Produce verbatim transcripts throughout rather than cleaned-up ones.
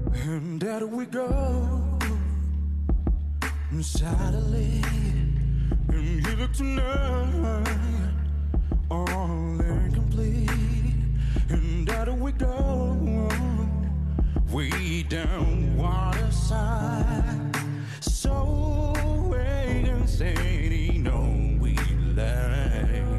And there we go. And suddenly, and you look tonight, all incomplete. And there we go, way down water side. So we can say, no, we lie.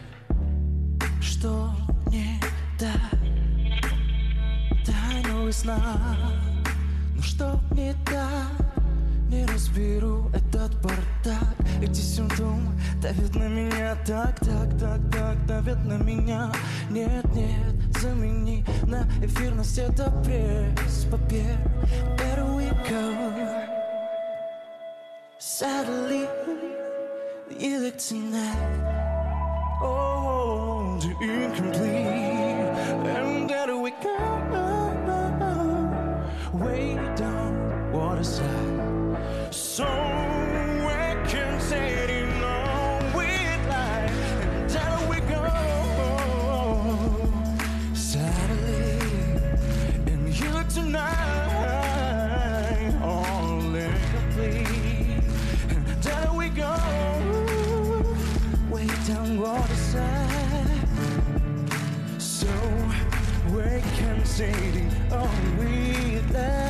Что не так? Да, I know it's not. Но что не так? Не разберу этот бардак. Эти симптомы давят на меня. Так, так, так, так, давят на меня. Нет, нет, замени на эфирность. Это пресс-папер. Better we go. Sadly, you look tonight. Oh, the incomplete. And there we go. Way down water side. So we can say it all with life. And there we go. Sadly, and you tonight, all incomplete. And there we go. Way down water side. So we can say it all with life.